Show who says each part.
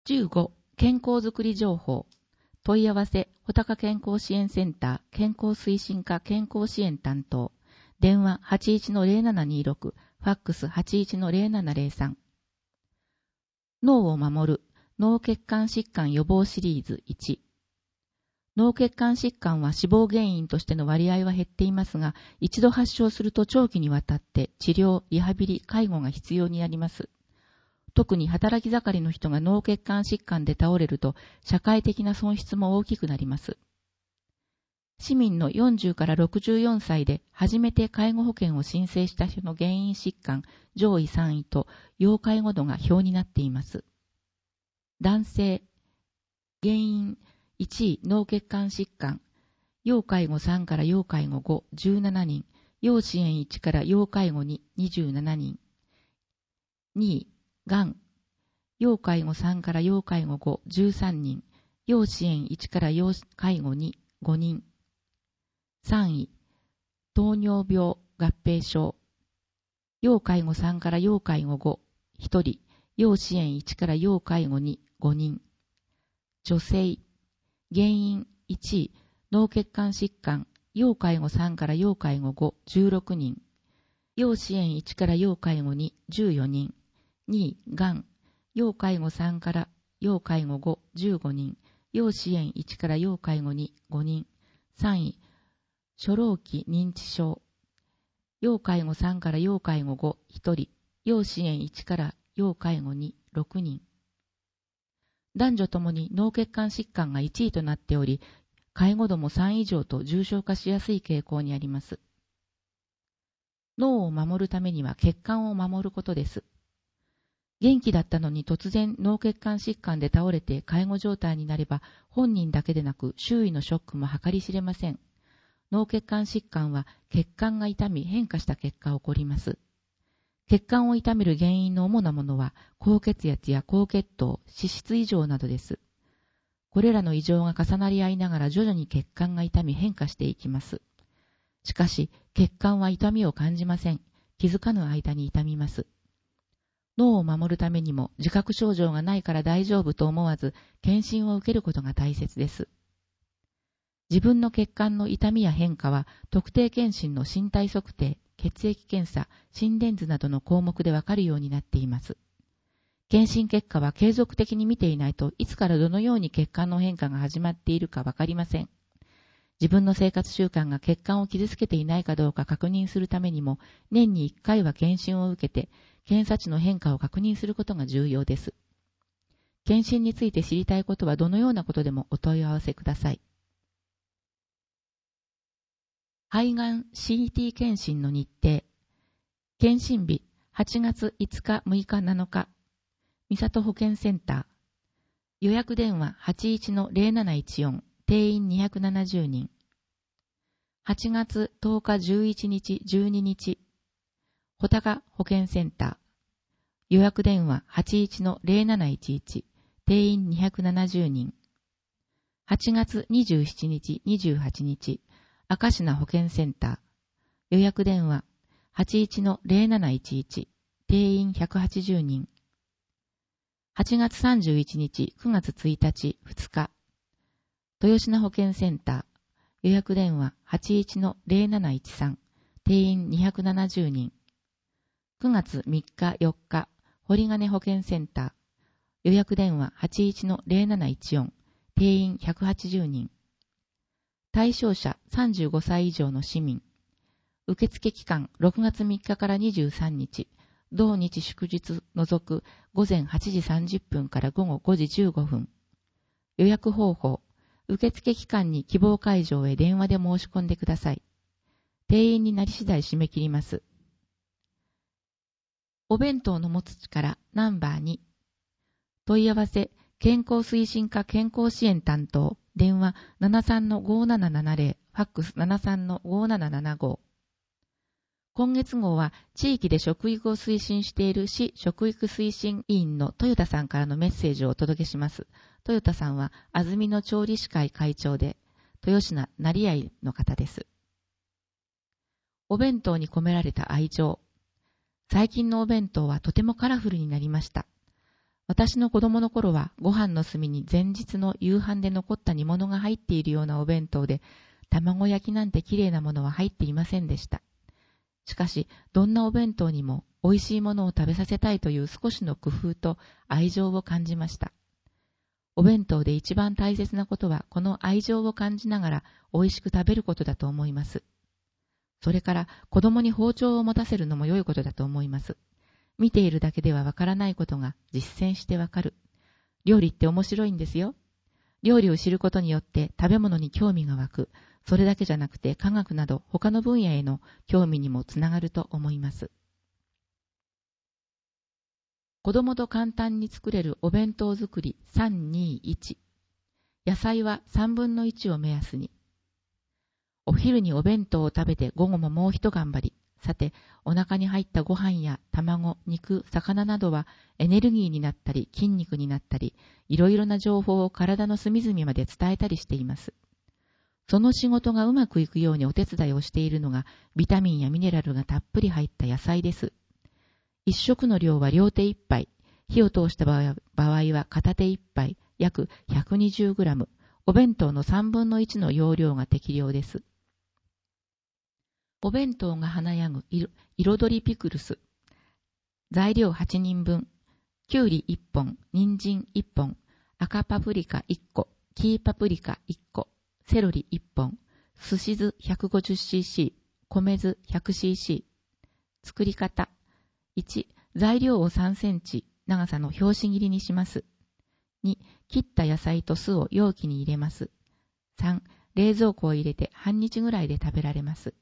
Speaker 1: 15、健康づくり情報。問い合わせ、穂高健康支援センター、健康推進課健康支援担当。電話 81-0726、ファックス 81-0703。脳を守る、脳血管疾患予防シリーズ1。脳血管疾患は死亡原因としての割合は減っていますが、一度発症すると長期にわたって治療、リハビリ、介護が必要になります。特に働き盛りの人が脳血管疾患で倒れると、社会的な損失も大きくなります。市民の40から64歳で初めて介護保険を申請した人の原因疾患上位3位と要介護度が表になっています。男性、原因1位脳血管疾患、要介護3から要介護5、17人、要支援1から要介護2、27人。2位、がん、要介護3から要介護5、13人、要支援1から要介護2、5人。3位、糖尿病合併症、要介護3から要介護5、1人、要支援1から要介護2、5人。女性、原因1位、脳血管疾患、要介護3から要介護5、16人、要支援1から要介護2、14人。2位、がん、要介護3から要介護5、15人、要支援1から要介護2、5人。3位、初老期認知症、要介護3から要介護5、1人、要支援1から要介護2、6人。男女ともに脳血管疾患が1位となっており、介護度も3以上と重症化しやすい傾向にあります。脳を守るためには血管を守ることです。元気だったのに突然脳血管疾患で倒れて介護状態になれば、本人だけでなく周囲のショックも計り知れません。脳血管疾患は血管が傷み変化した結果起こります。血管を傷める原因の主なものは高血圧や高血糖、脂質異常などです。これらの異常が重なり合いながら徐々に血管が傷み変化していきます。しかし血管は痛みを感じません。気づかぬ間に痛みます。脳を守るためにも自覚症状がないから大丈夫と思わず検診を受けることが大切です。自分の血管の痛みや変化は特定健診の身体測定、血液検査、心電図などの項目でわかるようになっています。検診結果は継続的に見ていないといつからどのように血管の変化が始まっているかわかりません。自分の生活習慣が血管を傷つけていないかどうか確認するためにも年に1回は検診を受けて検査値の変化を確認することが重要です。検診について知りたいことはどのようなことでもお問い合わせください。肺がん CT 検診の日程。検診日8月5日6日7日。三里保健センター。予約電話 81-0714。定員270人。8月10日11日12日。穂高保健センター。予約電話 81-0711。定員270人。8月27日28日。明石名保健センター。予約電話 81-0711。定員180人。8月31日9月1日2日。豊品保健センター。予約電話 81-0713。定員270人。9月3日4日。堀金保健センター。予約電話 81-0714。定員180人。対象者35歳以上の市民。受付期間6月3日から23日。同日祝日除く午前8時30分から午後5時15分。予約方法。受付期間に希望会場へ電話で申し込んでください。定員になり次第締め切ります。お弁当の持つ力ナンバー2。問い合わせ、健康推進課健康支援担当、電話 73-5770、ファックス 73-5775。今月号は地域で食育を推進している市食育推進委員の豊田さんからのメッセージをお届けします。豊田さんは安曇野調理師会会長で、豊品成合の方です。お弁当に込められた愛情。最近のお弁当はとてもカラフルになりました。 私の子供の頃はご飯の隅に前日の夕飯で残った煮物が入っているようなお弁当で、卵焼きなんてきれいなものは入っていませんでした。しかし、どんなお弁当にも美味しいものを食べさせたいという少しの工夫と愛情を感じました。お弁当で一番大切なことは、この愛情を感じながら美味しく食べることだと思います。それから子供に包丁を持たせるのも良いことだと思います。見ているだけではわからないことが実践してわかる。料理って面白いんですよ。料理を知ることによって食べ物に興味が湧く。それだけじゃなくて科学など他の分野への興味にもつながると思います。子供と簡単に作れるお弁当作り321。野菜は3分の1を目安に。お昼にお弁当を食べて午後ももう一頑張り。さて、お腹に入ったご飯や卵、肉、魚などはエネルギーになったり筋肉になったり、いろいろな情報を体の隅々まで伝えたりしています。その仕事がうまくいくようにお手伝いをしているのがビタミンやミネラルがたっぷり入った野菜です。一食の量は両手一杯、火を通した場合は片手一杯、約 120g、お弁当の3分の1の容量が適量です。お弁当が華やぐ彩りピクルス。材料8人分。きゅうり1本、人参1本、赤パプリカ1個、黄パプリカ1個、セロリ1本、すし酢 150cc、米酢 100cc。作り方。1、材料を3センチ長さの拍子切りにします。2、切った野菜と酢を容器に入れます。3、冷蔵庫を入れて半日ぐらいで食べられます。